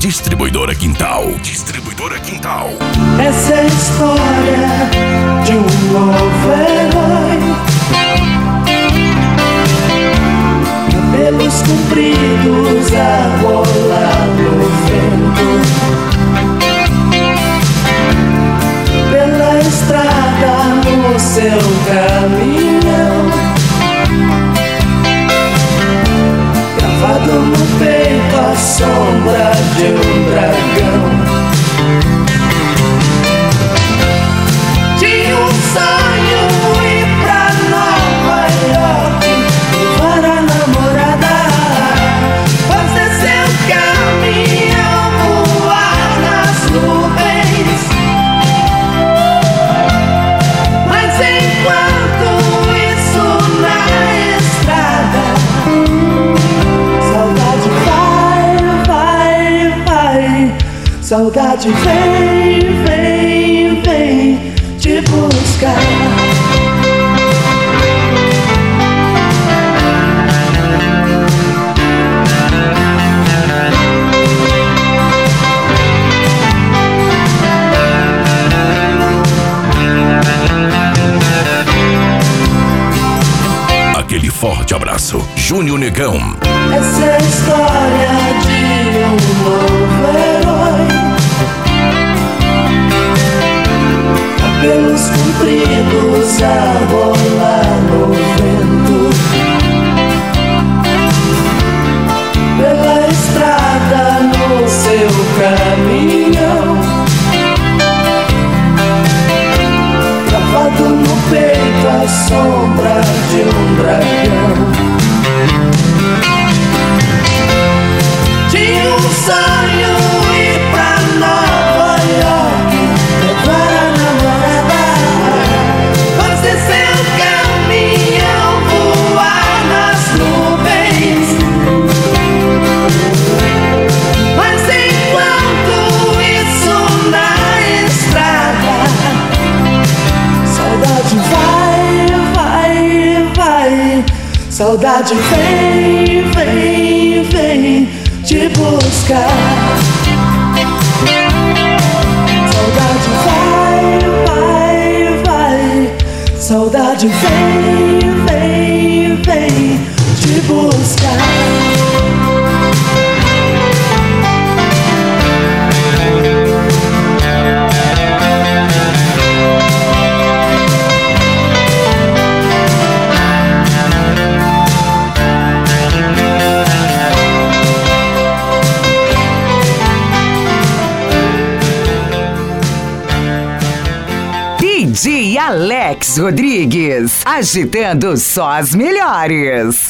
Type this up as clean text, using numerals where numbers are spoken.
Distribuidora Quintal. Distribuidora Quintal. Essa é a história de um novo herói. Cabelos compridos a rolar no vento, pela estrada no seu caminhão, gravado no peito a sombra de um dragão. Tinha um sonho ir pra Nova York, levar a namorada, fazer seu caminhão voar nas nuvens. Mas enquanto isso na estrada, saudade vai, saudade vem te buscar. Aquele forte abraço, Júnior Negão. Essa é a história de um novo herói. Cabelos compridos a rolar no vento, pela estrada no seu caminhão, gravado no peito a sombra de um dragão. Tinha um sonho ir pra Nova York, levar a namorada, fazer seu caminhão voar nas nuvens. Mas enquanto isso na estrada, saudade vai, saudade vem te buscar. Saudade vai, saudade vem te buscar. DJ Alex Rodrigues, agitando só as melhores.